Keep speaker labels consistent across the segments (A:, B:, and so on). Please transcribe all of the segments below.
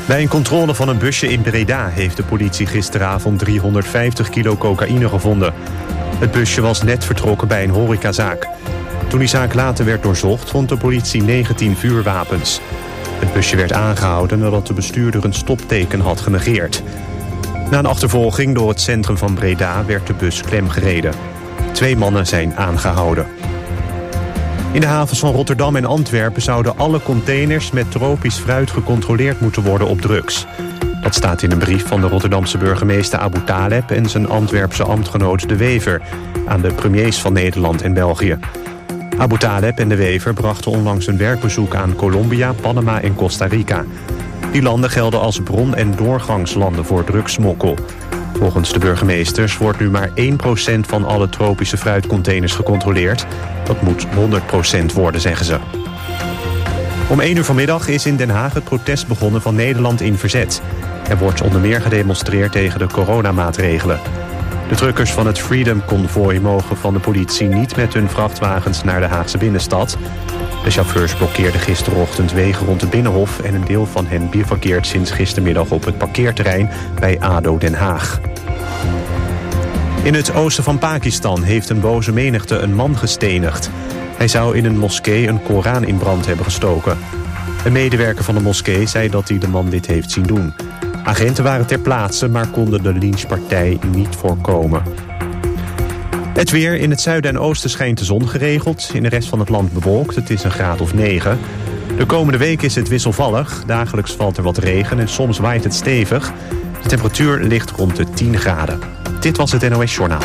A: Bij een controle van een busje in Breda heeft de politie gisteravond 350 kilo cocaïne gevonden. Het busje was net vertrokken bij een horecazaak. Toen die zaak later werd doorzocht, vond de politie 19 vuurwapens. Het busje werd aangehouden nadat de bestuurder een stopteken had genegeerd. Na een achtervolging door het centrum van Breda werd de bus klemgereden. 2 mannen zijn aangehouden. In de havens van Rotterdam en Antwerpen zouden alle containers met tropisch fruit gecontroleerd moeten worden op drugs. Dat staat in een brief van de Rotterdamse burgemeester Abu Taleb en zijn Antwerpse ambtgenoot De Wever aan de premiers van Nederland en België. Abu Taleb en De Wever brachten onlangs een werkbezoek aan Colombia, Panama en Costa Rica. Die landen gelden als bron- en doorgangslanden voor drugssmokkel. Volgens de burgemeesters wordt nu maar 1% van alle tropische fruitcontainers gecontroleerd. Dat moet 100% worden, zeggen ze. Om 1 uur vanmiddag is in Den Haag het protest begonnen van Nederland in verzet. Er wordt onder meer gedemonstreerd tegen de coronamaatregelen. De truckers van het Freedom Convoy mogen van de politie niet met hun vrachtwagens naar de Haagse binnenstad. De chauffeurs blokkeerden gisterochtend wegen rond het Binnenhof en een deel van hen bivakkeert sinds gistermiddag op het parkeerterrein bij ADO Den Haag. In het oosten van Pakistan heeft een boze menigte een man gestenigd. Hij zou in een moskee een Koran in brand hebben gestoken. Een medewerker van de moskee zei dat hij de man dit heeft zien doen. Agenten waren ter plaatse, maar konden de lynchpartij niet voorkomen. Het weer: in het zuiden en oosten schijnt de zon geregeld. In de rest van het land bewolkt. Het is een graad of 9. De komende week is het wisselvallig. Dagelijks valt er wat regen en soms waait het stevig. De temperatuur ligt rond de 10 graden. Dit was het NOS Journaal.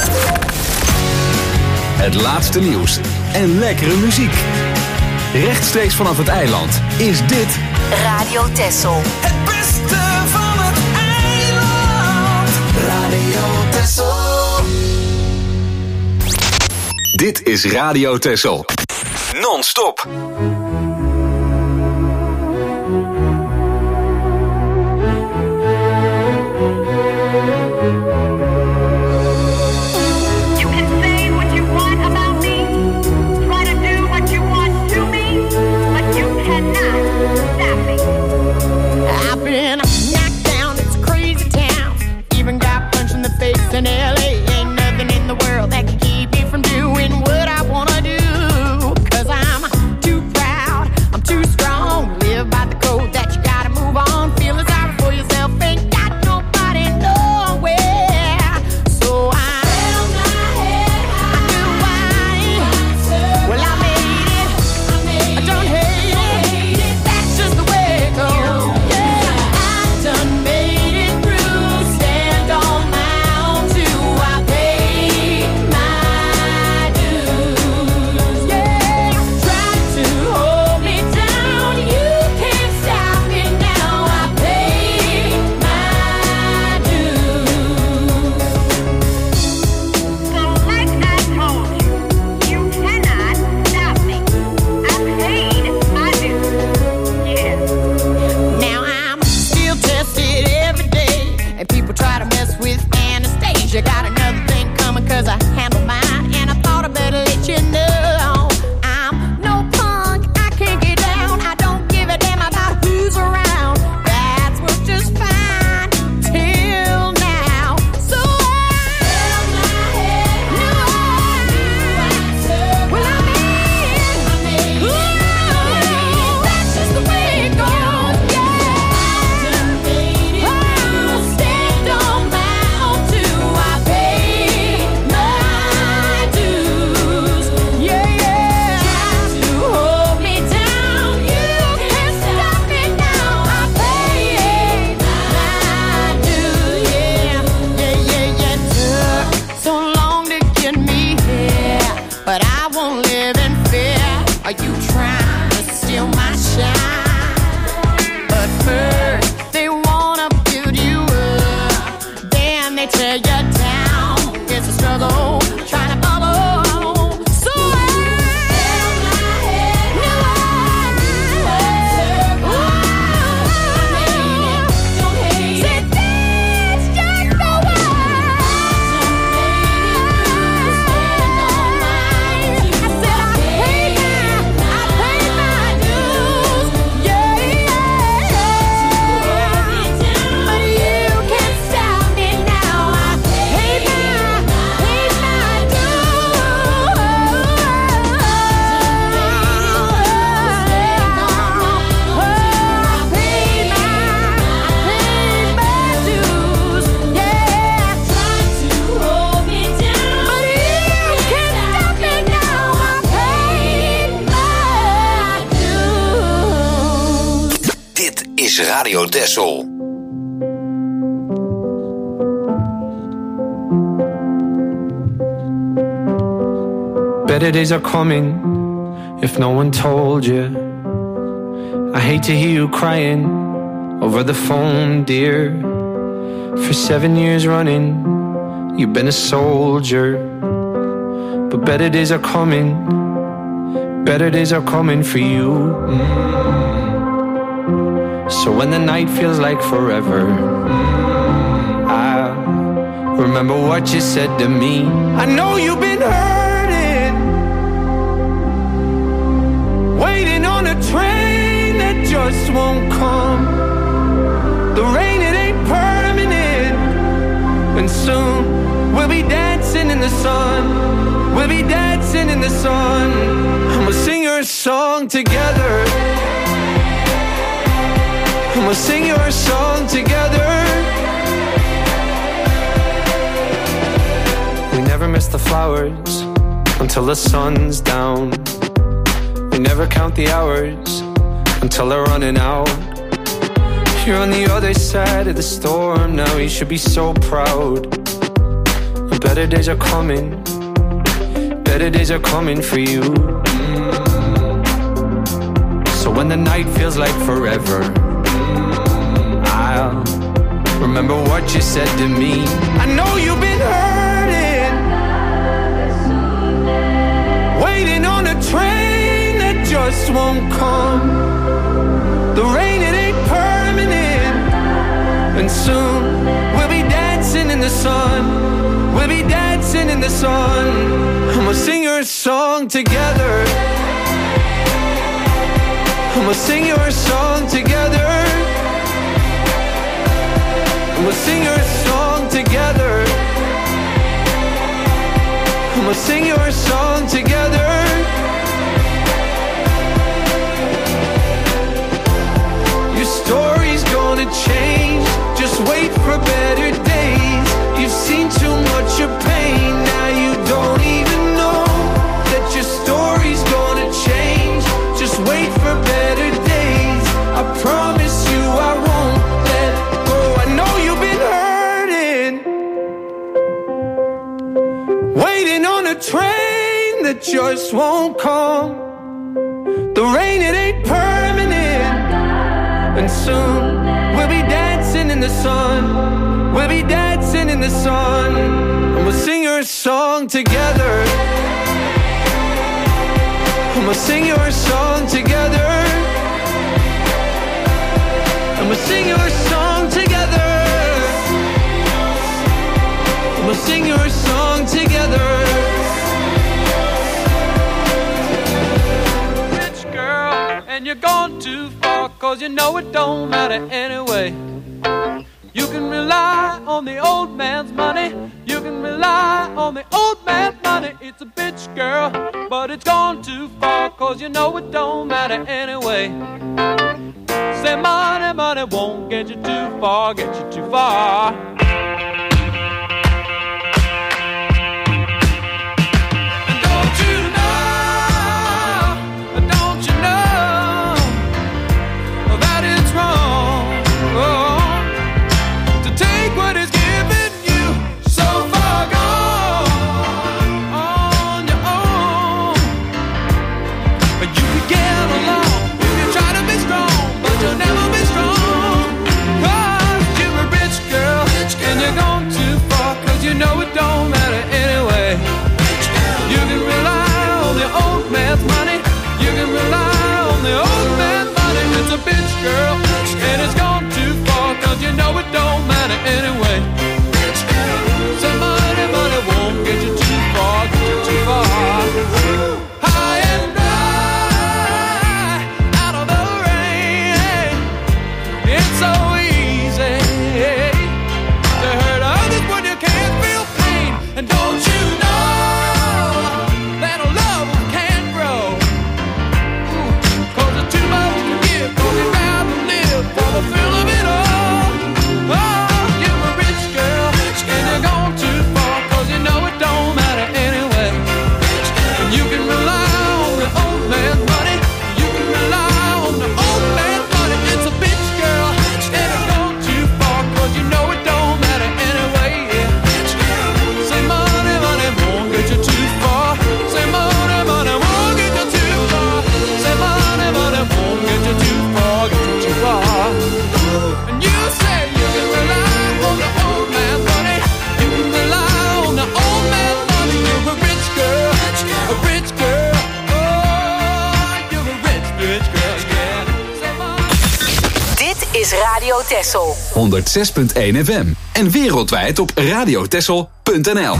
B: Het laatste nieuws en lekkere muziek. Rechtstreeks vanaf het eiland is dit
C: Radio Texel.
D: Het beste van het eiland. Radio Texel.
B: Dit is Radio Texel. Non-stop.
E: In LA, ain't nothing in the world that can keep me from doing what I wanna do. 'Cause I'm too proud.
B: is Radio Texel.
C: Better days are coming if no one told you. I hate to hear you crying over the phone, dear. For 7 years running, you've been a soldier. But better days are coming, better days are coming for you. So when the night feels like forever, I remember what you said to me. I know you've been hurting, waiting on a train that just won't come. The rain, it ain't permanent, and soon we'll be dancing in the sun. We'll be dancing in the sun. And we'll sing your song together. And we'll sing your song together. We never miss the flowers until the sun's down. We never count the hours until they're running out. You're on the other side of the storm now. You should be so proud. And better days are coming, better days are coming for you. So when the night feels like forever, I'll remember what you said to me. I know you've been hurting, waiting on a train that just won't come. The rain, it ain't permanent, and soon we'll be dancing in the sun. We'll be dancing in the sun. And we'll sing your song together. And we'll sing your song together. And we'll sing your song together. And we'll sing your song together. Your story's gonna change. Just wait for better days. You've seen too much of pain. Now you don't even know that your story's gonna change. Just wait for better days. I promise you I won't let go. I know you've been hurting, waiting on a train that just won't come. The rain, it ain't permanent, and soon we'll be dancing in the sun. We'll be dancing in the sun. And we'll sing your song together. And we'll sing your song together. And we'll sing your song together. And we'll sing your song together. Rich girl, and you're gone too far, 'cause you know it don't matter anyway. You can rely on the old man's money. You can rely on the old man's money. It's a bitch, girl, but it's gone too far, 'cause you know it don't matter anyway. Say money, money won't get you too far, get you too far. Never be strong, 'cause you're a rich girl.
B: Texel. 106.1 FM. En wereldwijd op radiotexel.nl.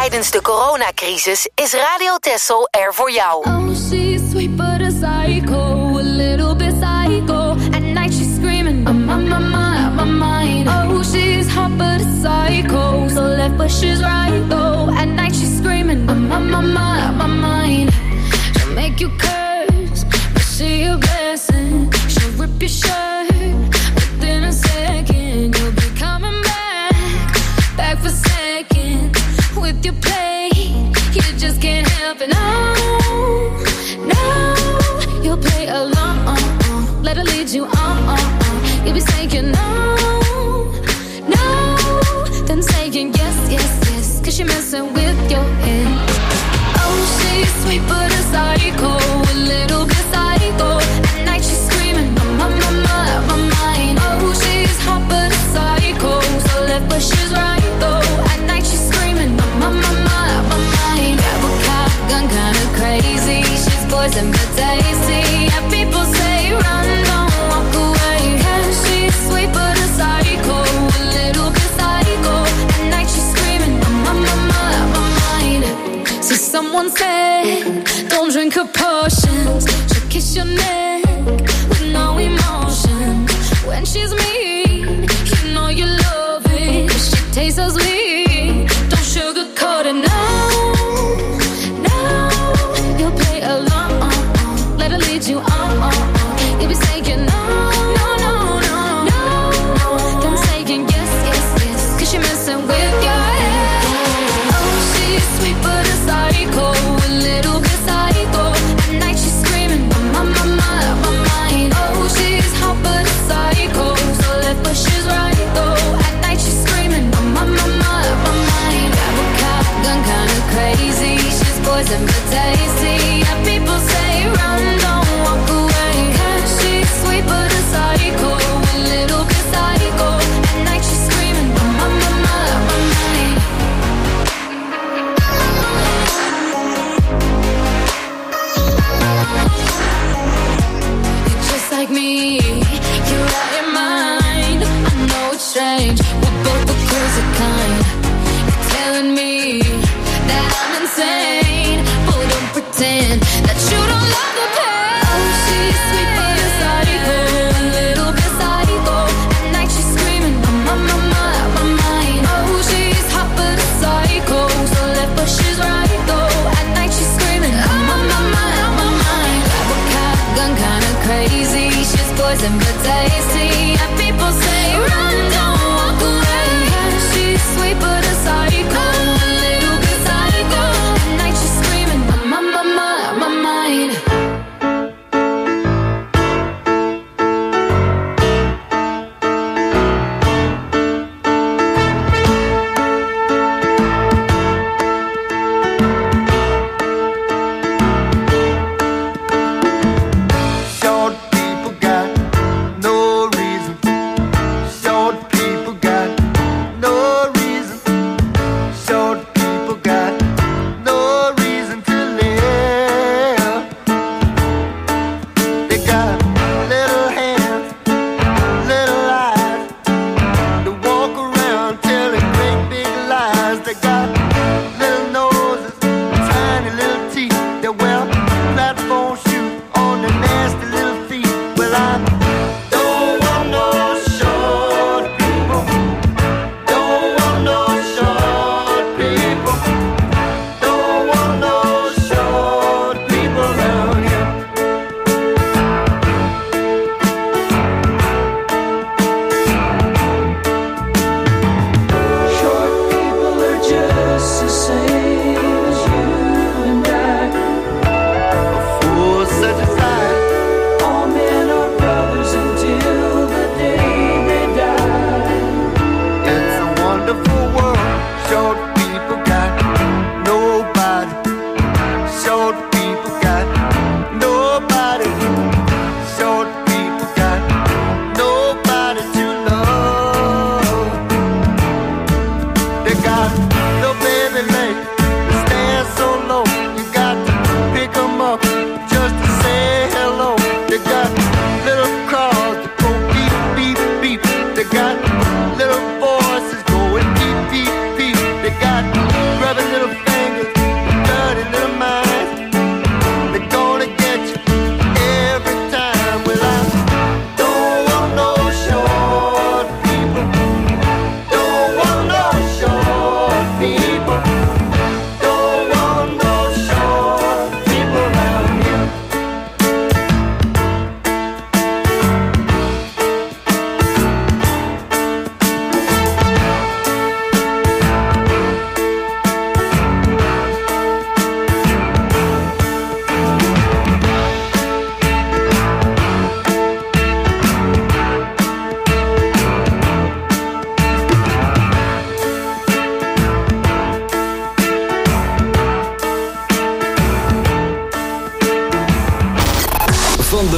F: Tijdens de coronacrisis is Radio Texel er voor jou.
G: Oh, she's sweet but a psycho, a little bit psycho. At night she's screaming, I'm on my mind. Oh, she's hot but a psycho, so left but she's right though. At night she's screaming, I'm on my mind. She'll make you curse, but she a blessing. She'll rip your shirt within a second. You'll be coming back for seconds with your play. You just can't help it. No, you'll play along. Let her lead you on. You'll be saying no, then saying yes, 'cause you're messing with your head. Oh, she's sweet but a psycho, a little bit psycho. At night she's screaming, my mind. Oh, she's hot but a psycho, so left but she's right though. At night she's screaming, my mind. Grab a cop gun, kinda crazy. She's poison but tasty. And people say run, don't walk away. Yeah, she's sweet but a psycho, a little bit psycho. At night she's screaming, my mind. See, someone said, don't drink her potions. She'll kiss your neck with no emotion. When she's mean, you know you love it. She tastes so sweet, don't sugarcoat it. No, you'll play along. Let her lead you on. You'll be saying no, then saying yes, 'cause you're messing with your head. Oh, she's sweet but a psycho, a little bit psycho. At night she's screaming, my mind. Oh, she's hot but a psycho, so left but she's right though. At night she's screaming, my mind. Grab a cop gun, kinda crazy. She's poison but tasty. And people say run, don't walk away. 'Cause she's sweet but a psycho, a little bit psycho. At night she's screaming, my mind. You're just like me, you're out your mind. I know it's strange, we're both the crazy kind. You're telling me that I'm insane, but don't pretend that you don't love the pain. Oh, she's sweet but a psycho, a little bit psycho. At night she's screaming, my mind. Oh, she's hot but a psycho, so left but she's right though. At night she's screaming, my mind. Grab a cop gun, kinda crazy. She's poison but tasty. And people say run, don't walk away. She's sweet but a psycho, a little bit psycho. At night she's screaming, my mind.
H: Short people got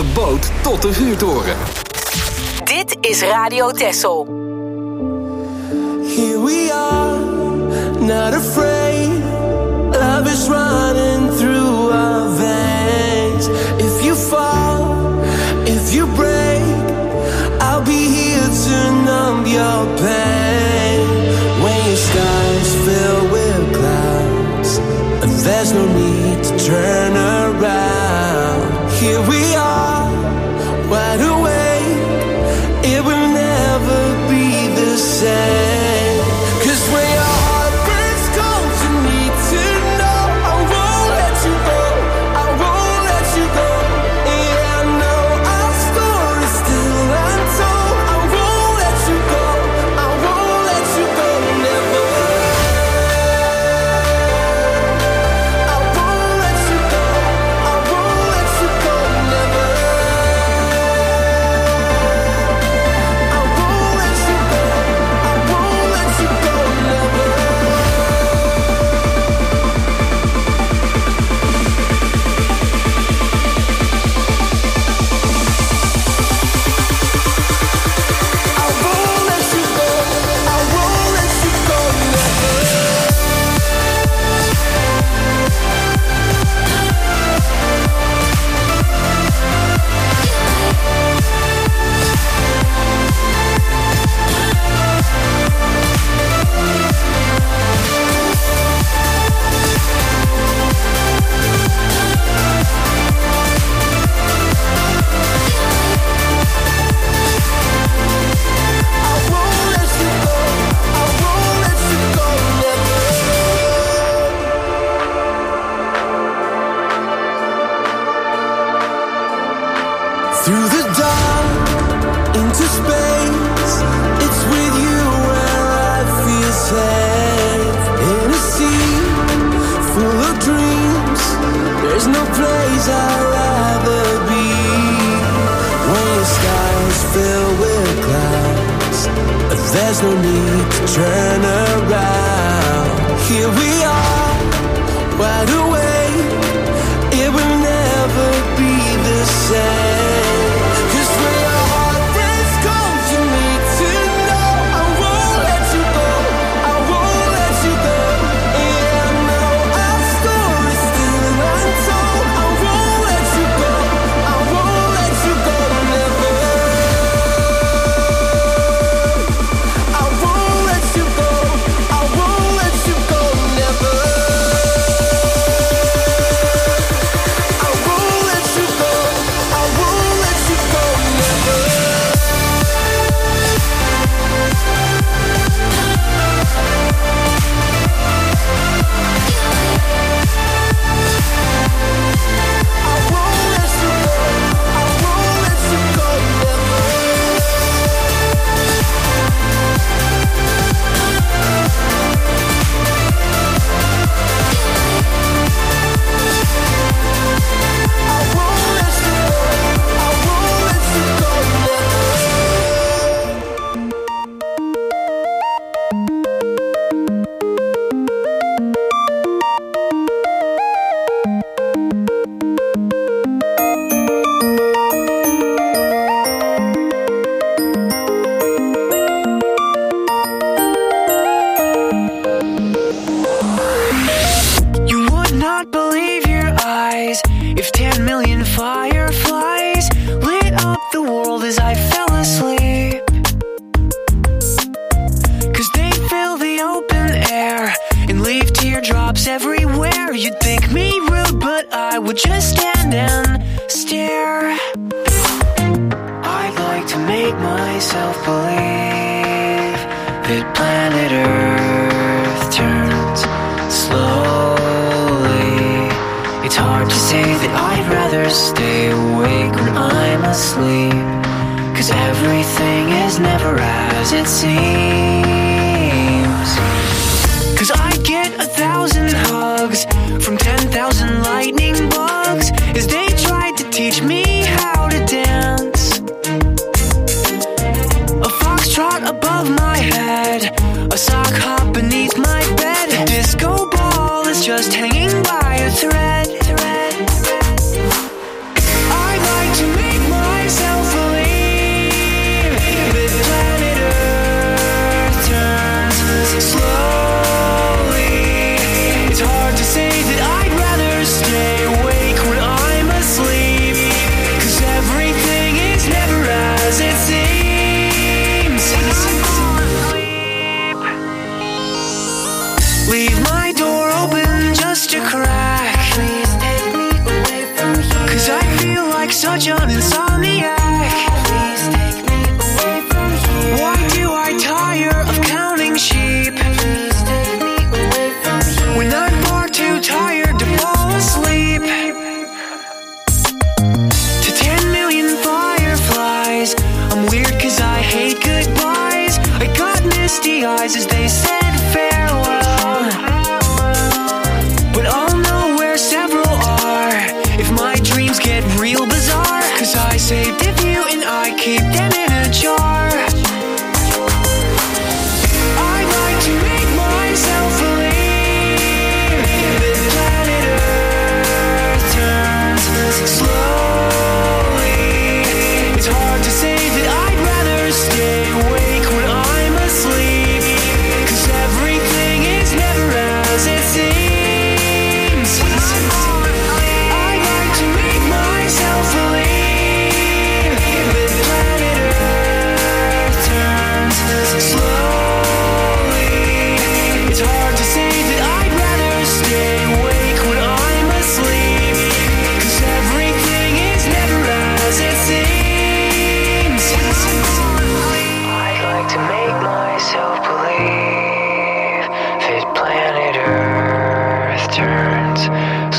B: boot tot de vuurtoren.
F: Dit is Radio Texel.
D: Here we are, not afraid. Love is running through our veins. If you fall, if you break, I'll be here to numb your pain. When your skies fill with clouds, and there's no need to turn around. Here we are, wide awake. It will never be the same. 'Cause when your heart breaks cold, you need to know I won't let you go. I won't let you go. Yeah, I know our story's still untold. I won't let you go. I won't let you go. Never. I won't let you go. I won't let you go. Never. I won't let you go. I won't let you go. Never. I won't let you go. I won't let you go. Never. I won't let you go. I won't let you go. Never. Through the dark, into space, it's with you where I feel safe. In a sea full of dreams, there's no place I'd rather be. When your skies fill with clouds, there's no need to turn around. Here we are, wide awake. It will never be the same. 'Cause when your heart breaks cold, you need to know I won't let you go. I won't let you go. Yeah, I know our story's still untold. I won't let you go. I won't let you go. Never. I won't let you go. I won't let you go. Never. I won't let you go. I won't let you go. Never. I won't let you go. I won't let you go. Never. I won't let you go. I won't let you go. Never.
H: You would not believe your eyes if 10 million fireflies lit up the world as I fell asleep. 'Cause they fill the open air and leave teardrops everywhere. You'd think me rude, but I would just stand and stare. I'd like to make myself believe that planet Earth turns slowly. It's hard to say that I'd rather stay awake when I'm asleep. 'Cause everything is never as it seems. 'Cause I get 1,000 hugs from 10,000 lightning bugs as they tried to teach me how to dance. A foxtrot above my head, a sock hop beneath my bed. A disco ball is just hanging by a thread. I'd like to make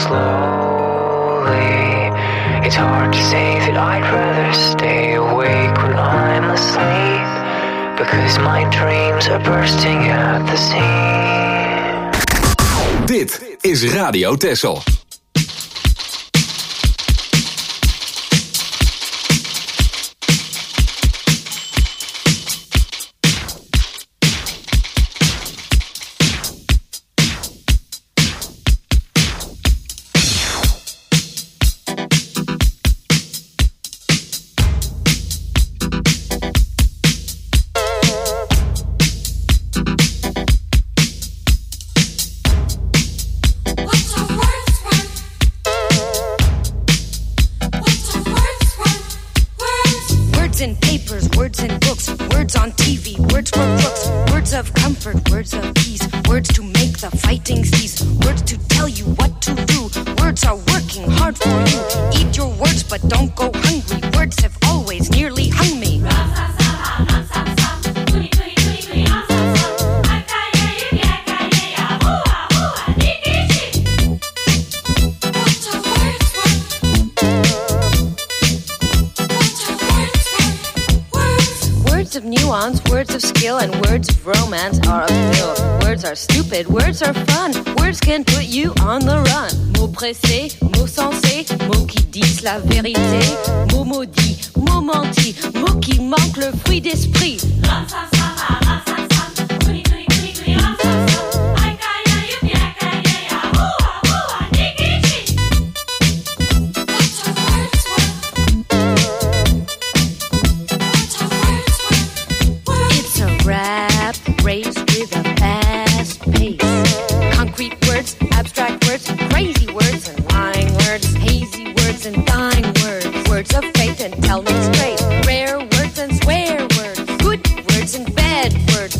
H: slowly. It's hard to say that I'd rather stay awake when I'm asleep, because my dreams are bursting at the seams.
B: Dit is Radio Texel.
I: Words of peace, words to make the fighting cease, words to tell you what to do. Words are working hard for you. Eat your words, but don't go hungry. Words have always nearly hung me. Words of nuance, words of skill, and words of romance are a pill. Words are stupid, words are fun. Words can put you on the run. Mots pressés, mots sensés, mots qui disent la vérité. Mots maudits, mots mentis, mots qui manquent le fruit d'esprit. Words of faith and tell me straight. Rare words and swear words. Good words and bad words.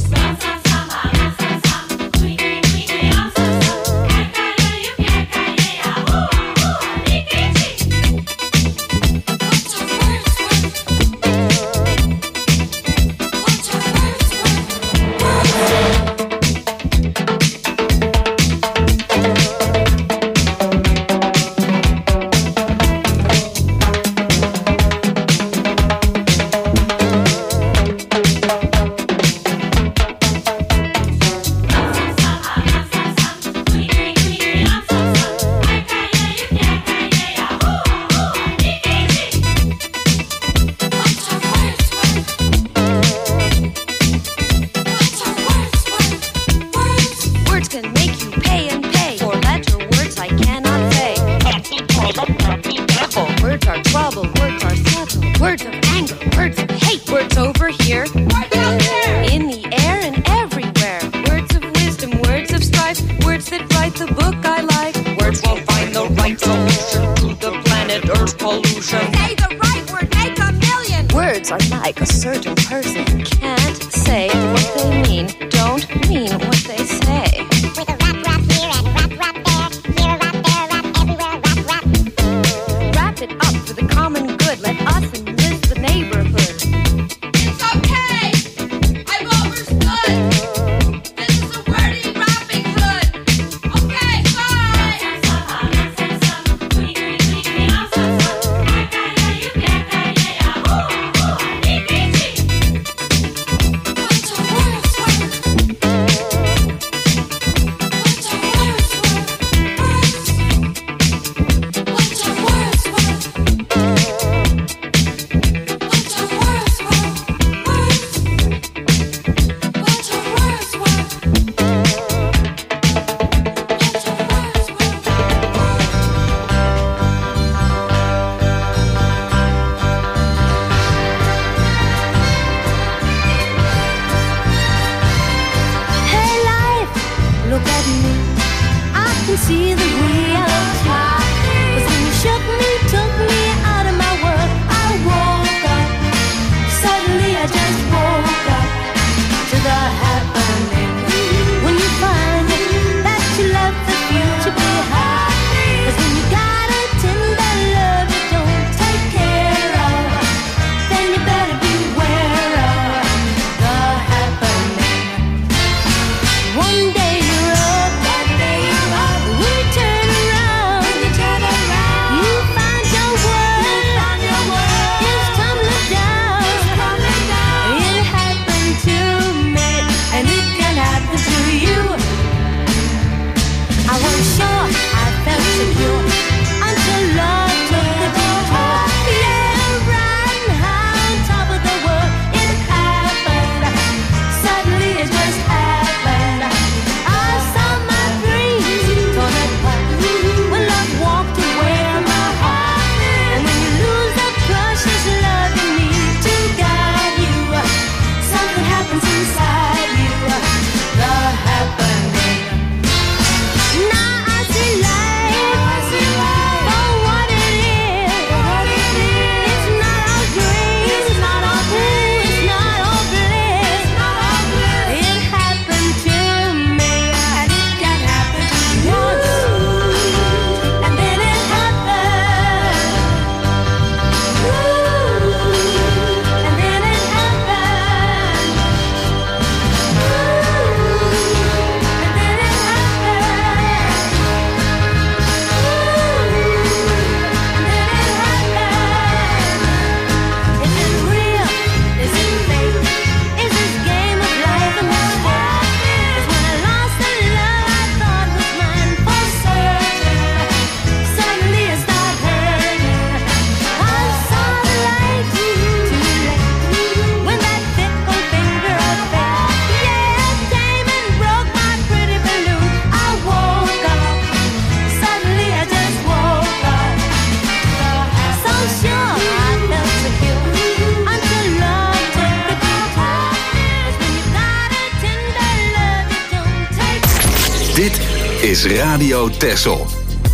B: is Radio Texel.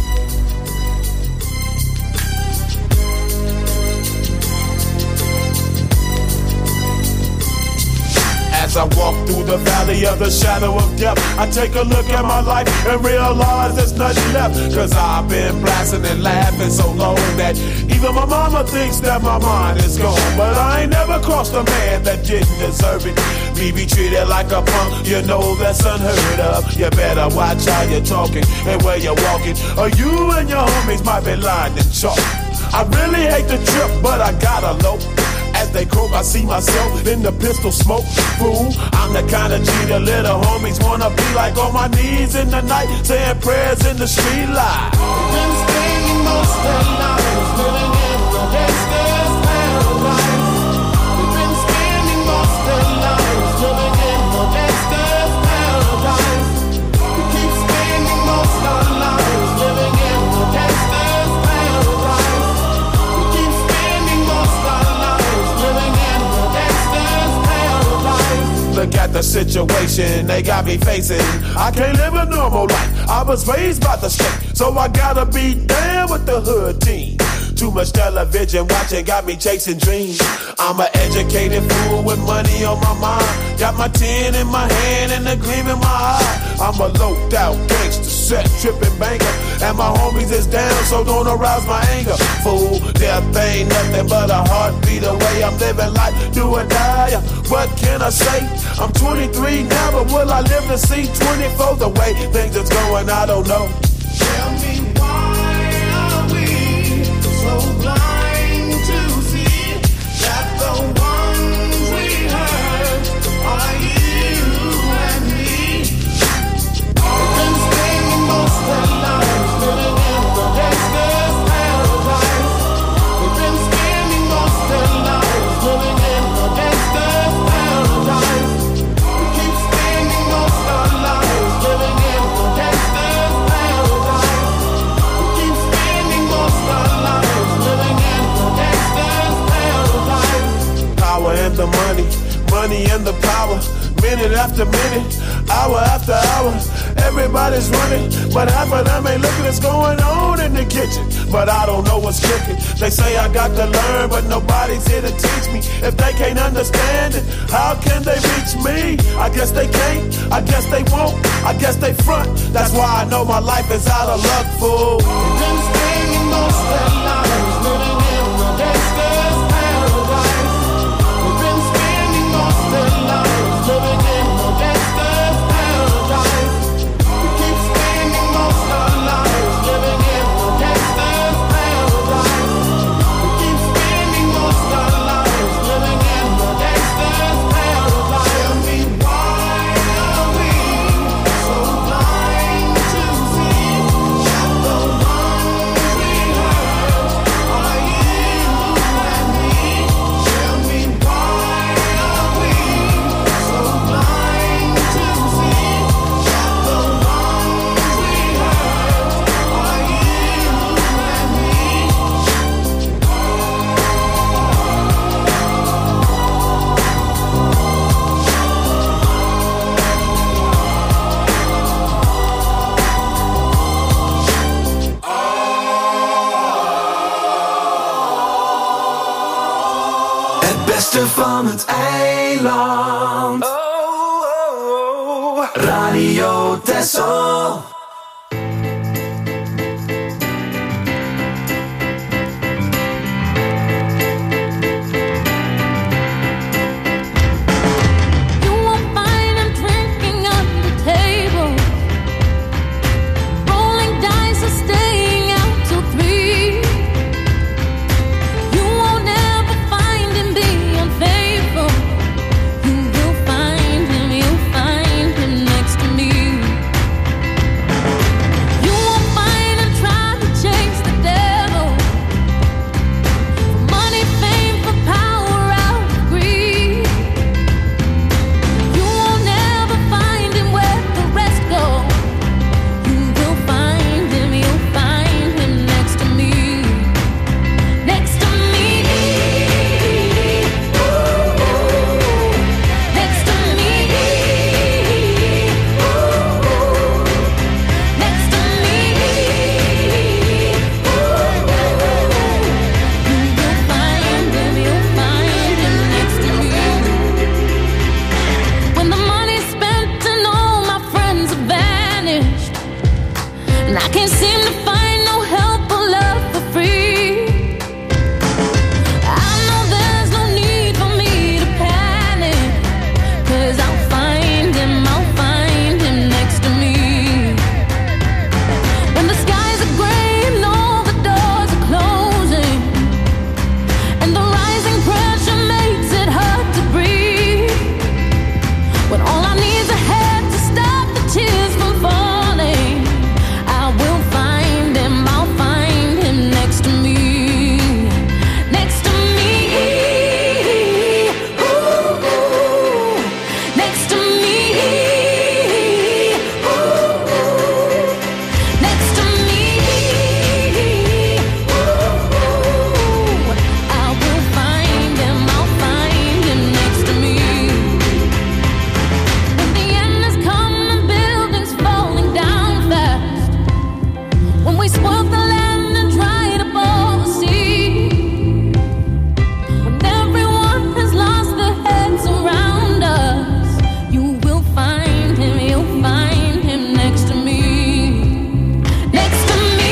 J: As I walk through the valley of the shadow of death, I take a look at my life and realize there's nothing left. Cause I've been blasting and laughing so long that even my mama thinks that my mind is gone. But I ain't never crossed a man that didn't deserve it. Me be treated like a punk, you know that's unheard of. You better watch how you're talking and where you're walking, or you and your homies might be lined in chalk. I really hate the trip, but I gotta low. As they croak, I see myself in the pistol smoke. Fool, I'm the kind of G the little homies wanna be like, on my knees in the night, saying prayers in the street light.
D: Been spending most of lives living in the gangster's paradise. We've been spending most of lives living in the gangster's paradise. We keep spending most of lives living in the gangster's paradise. We keep spending most of lives living in the gangster's paradise.
J: Look at the situation they got me facing. I can't live a normal life. I was raised by the state, so I gotta be down with the hood team. Too much television watching got me chasing dreams. I'm an educated fool with money on my mind. Got my 10 in my hand and a gleam in my eye. I'm a loped out gangster, set tripping banker, and my homies is down, so don't arouse my anger. Fool, death ain't nothing but a heartbeat away. I'm living life, do or die. What can I say? I'm 23 now, but will I live to see 24? The way things is going, I don't know.
D: Tell me why are we so blind to see that the ones we hurt are you and me? We've been spending most of lives living in the gangster's paradise. We've been spending most of lives living in the gangster's paradise. We keep spending most of lives living in the gangster's paradise. We keep spending most of lives living in the gangster's paradise.
J: Power and the money, money and the power. Minute after minute, hour after hour, everybody's running, but half of them ain't looking what's going on in the kitchen. But I don't know what's cooking. They say I got to learn, but nobody's here to teach me. If they can't understand it, how can they reach me? I guess they can't, I guess they won't, I guess they front. That's why I know my life is out of luck, fool.
D: We've been spending most of lives living in the gangster's paradise. We've been spending most of lives living in the gangster's paradise. We keep spending most of lives living in the gangster's paradise. We keep spending most of lives living in the gangster's paradise. Tell me why are we so blind to see that the ones we hurt are you and me? Tell me why are we so blind to see that the ones we hurt are you and me?
B: Het beste van het eiland. Radio Texel.
G: You won't find him drinking at the table, rolling dice or staying out till 3. You won't ever find him being unfaithful. You'll find him next to me. seem to find no help or love for free. I know there's no need for me to panic, 'cause I'll find him next to me. When the skies are gray and all the doors are closing, and the rising pressure makes it hard to breathe, when all I need is a hand to stop the tears from falling, I will find him, I'll find him next to me. Next to me. Ooh, next to me. Ooh, next to me. Ooh, I will find him, I'll find him next to me. When the end has come and buildings falling down fast, when we spoil the land and dried up all the sea, when everyone has lost their heads around us, you will find him, you'll find him next to me. Next to me.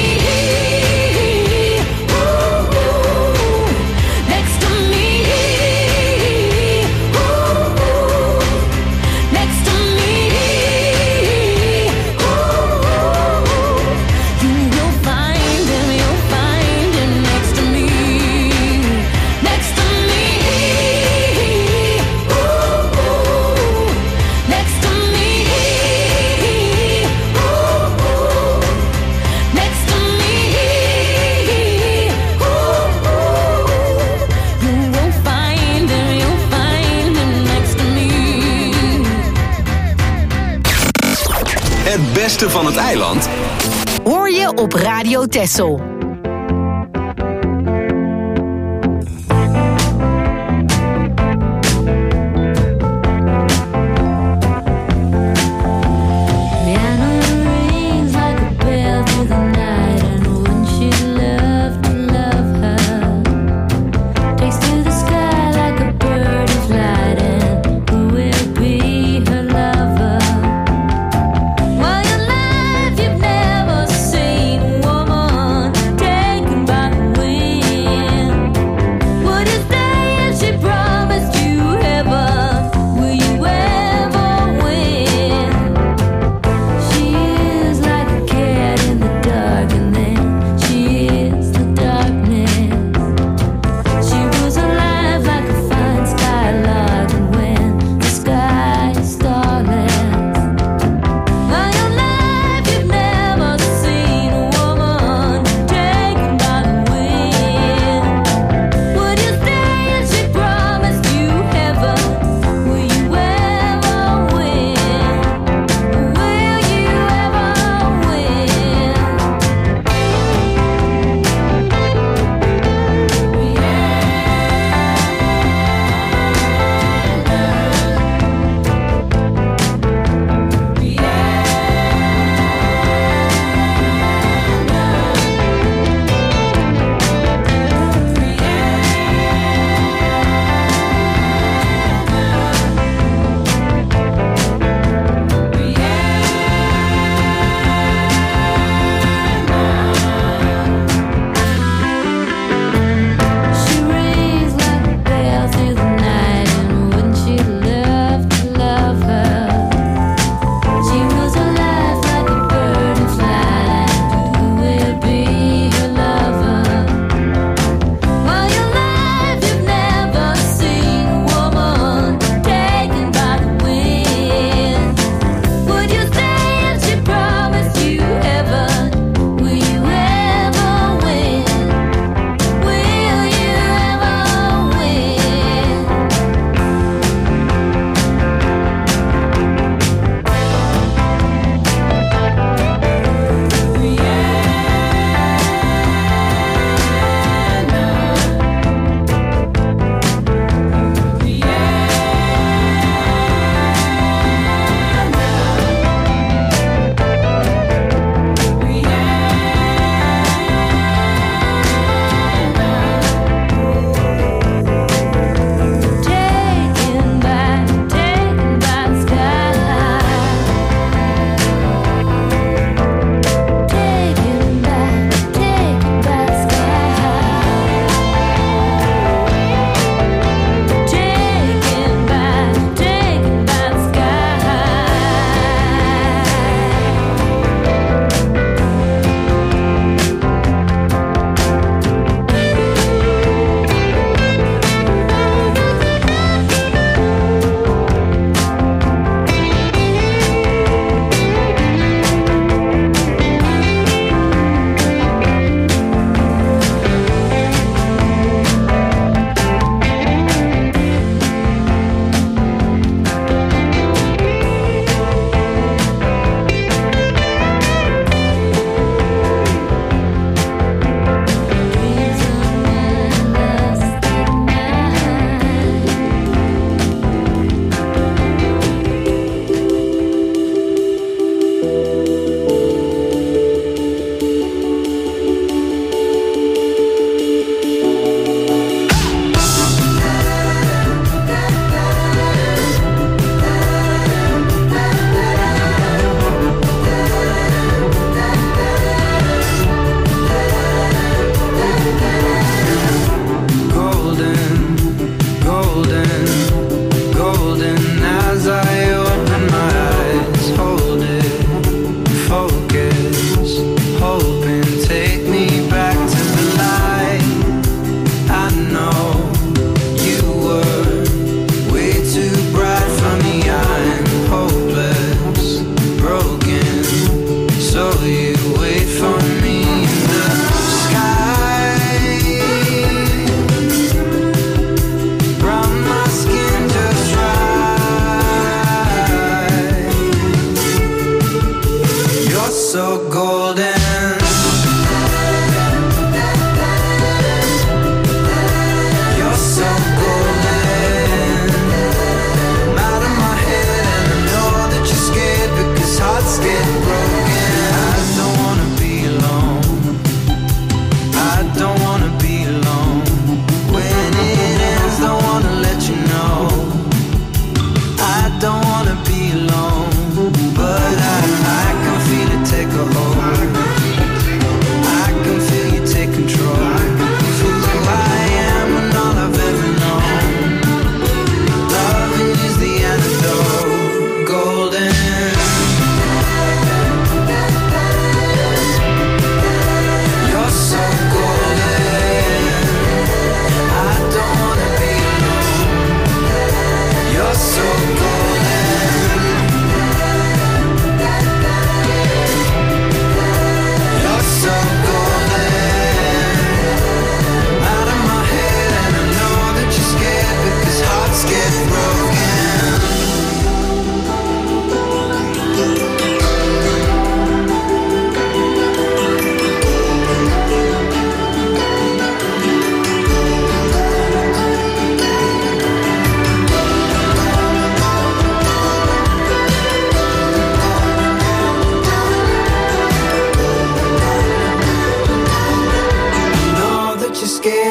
G: Ooh, next to me. Ooh, next to me. Ooh, you will find him, you'll find him next to me. Next to me. Ooh, next to me. Ooh, next to me. Ooh, you will find him, you'll find him next to me.
B: Het beste van het eiland
F: Hoor je op Radio Texel.
G: Piano rings like a bell through the night, and wouldn't she love to love her? Takes to the sky like a bird in flight, and who will be her lover? While your life you've never seen a woman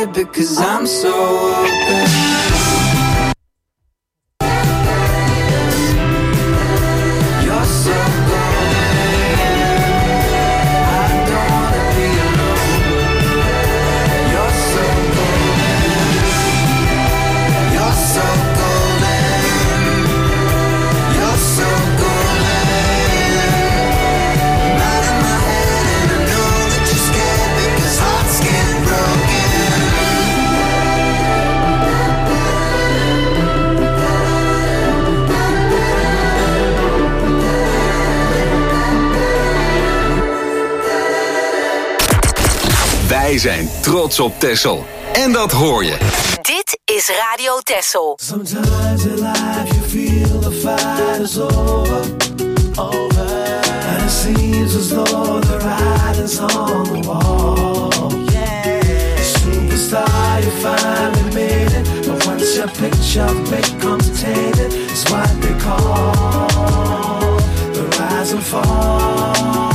D: scared because I'm so open. You're so
B: Wij zijn trots op Texel. En dat hoor je.
F: Dit is Radio Texel.
D: Sometimes in life you feel the fight is over. And it seems as though the writing's on the wall. Superstar, you finally made it. But once your picture becomes tainted, it's what they call the rise and fall.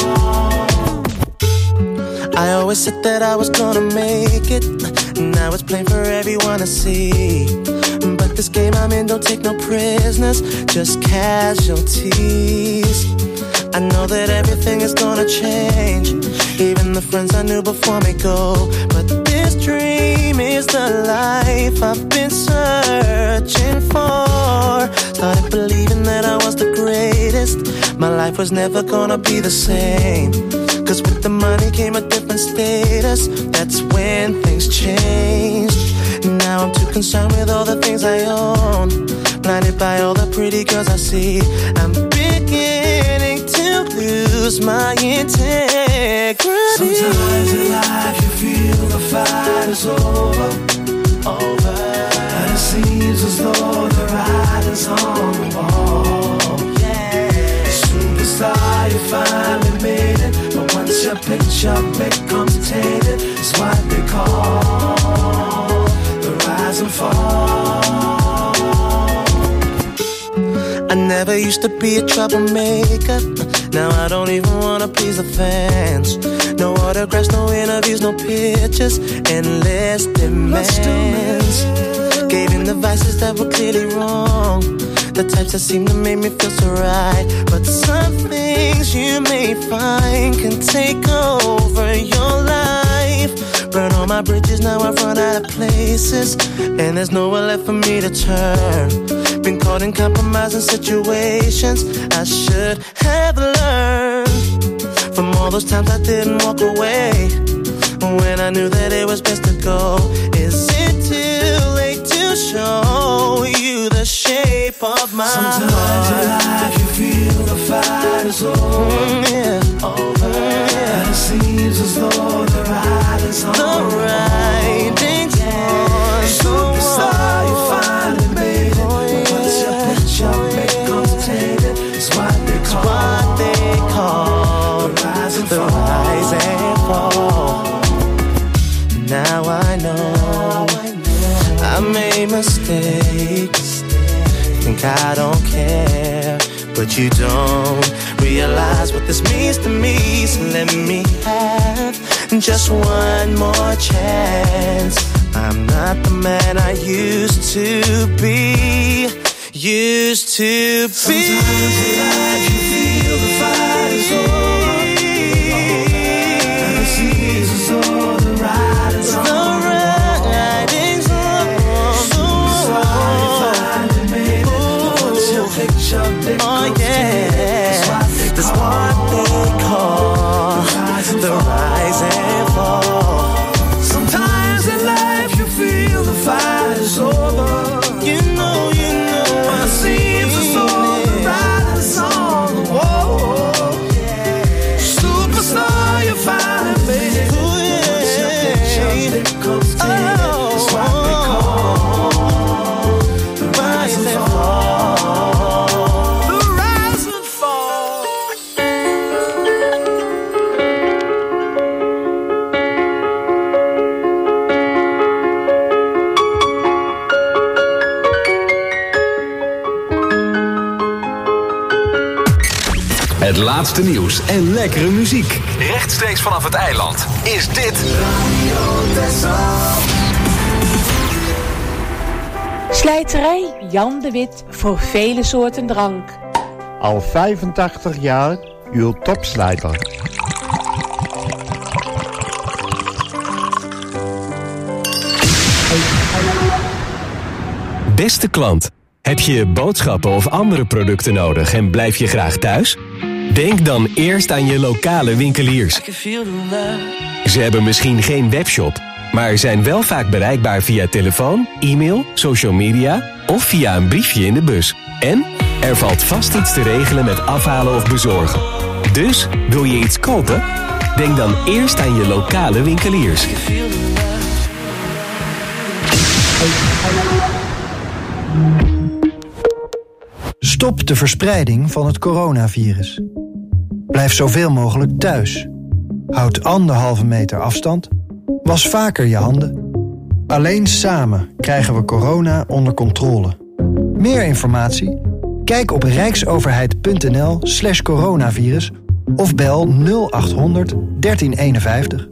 D: I always said that I was gonna make it. Now it's plain for everyone to see. But this game I'm in don't take no prisoners, just casualties. I know that everything is gonna change. Even the friends I knew before me go. But this dream is the life I've been searching for. Started believing that I was the greatest. My life was never gonna be the same. Cause with the money came a different status. That's when things changed. Now I'm too concerned with all the things I own. Blinded by all the pretty girls I see. I'm beginning to lose my integrity. Sometimes in life you feel the fight is over. And it seems as though the writing's on the wall. Superstar, you finally made it. But once your picture becomes tainted, it's what they call the rise and fall. I never used to be a troublemaker. Now I don't even wanna please the fans. No autographs, no interviews, no pictures, endless demands. Gave in the vices that were clearly wrong, the types that seem to make me feel so right. But some things you may find can take over your life. Burn all my bridges, now I've run out of places, and there's nowhere left for me to turn. Been caught in compromising situations I should have learned from all those times I didn't walk away when I knew that it was best to go. Is it too late to show you the shape of my
K: Sometimes
D: heart?
K: in life you feel the fight is over, over. And it seems as though the ride is on.
D: The riding's on.
K: Superstar, you finally made it. But once your picture becomes tainted, it's what they call the rise and fall.
D: Now I know I made mistakes. Think I don't care, but you don't realize what this means to me. So let me have just one more chance. I'm not the man I used to be.
K: Sometimes in life you feel the fight is over, and it seems as though the ride is on.
D: Oh yeah, that's what they call the rise and fall.
K: Sometimes in life you feel the fight is over.
D: You know,
K: and it seems as though the ride is on the wall. Superstar, you finally made it. Once your picture becomes tainted, it's what they call the rise and fall.
B: Het laatste nieuws en lekkere muziek. Rechtstreeks vanaf het eiland is dit Radio Texel.
L: Slijterij Jan de Wit voor vele soorten drank.
M: Al 85 jaar uw topslijter.
N: Beste klant, heb je boodschappen of andere producten nodig en blijf je graag thuis? Denk dan eerst aan je lokale winkeliers. Ze hebben misschien geen webshop, maar zijn wel vaak bereikbaar via telefoon, e-mail, social media of via een briefje in de bus. En er valt vast iets te regelen met afhalen of bezorgen. Dus, wil je iets kopen? Denk dan eerst aan je lokale winkeliers.
O: Stop de verspreiding van het coronavirus. Blijf zoveel mogelijk thuis. Houd 1,5 meter afstand. Was vaker je handen. Alleen samen krijgen we corona onder controle. Meer informatie? Kijk op rijksoverheid.nl/coronavirus of bel 0800 1351.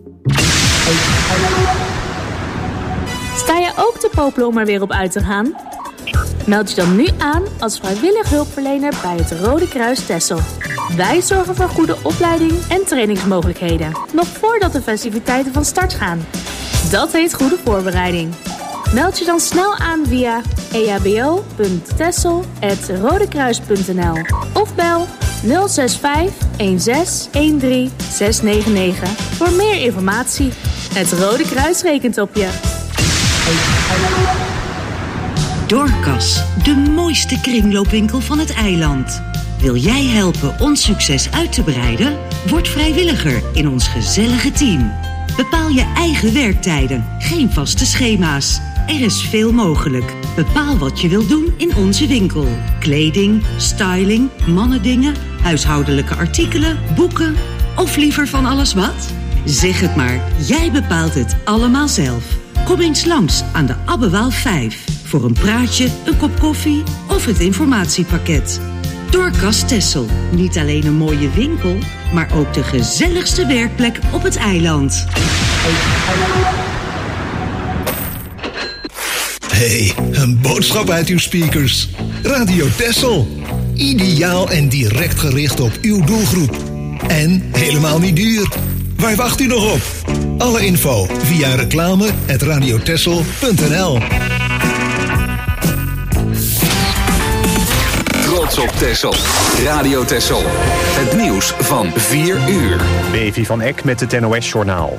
P: Sta je ook te popelen om er weer op uit te gaan? Meld je dan nu aan als vrijwillig hulpverlener bij het Rode Kruis Texel. Wij zorgen voor goede opleiding en trainingsmogelijkheden, nog voordat de festiviteiten van start gaan. Dat heet goede voorbereiding. Meld je dan snel aan via ehbo.texel@rodekruis.nl of bel 065 16 13 699 voor meer informatie. Het Rode Kruis rekent op je.
Q: Dorcas, de mooiste kringloopwinkel van het eiland. Wil jij helpen ons succes uit te breiden? Word vrijwilliger in ons gezellige team. Bepaal je eigen werktijden, geen vaste schema's. Er is veel mogelijk. Bepaal wat je wilt doen in onze winkel. Kleding, styling, mannendingen, huishoudelijke artikelen, boeken of liever van alles wat? Zeg het maar, jij bepaalt het allemaal zelf. Kom eens langs aan de Abbewaal 5 voor een praatje, een kop koffie of het informatiepakket. Dorcas Texel, niet alleen een mooie winkel, maar ook de gezelligste werkplek op het eiland.
R: Hey, een boodschap uit uw speakers. Radio Texel. Ideaal en direct gericht op uw doelgroep. En helemaal niet duur. Waar wacht u nog op? Alle info via reclame@radiotexel.nl.
B: Trots op Texel. Radio Texel. Het nieuws van 4 uur.
A: Levi van Eck met het NOS-journaal.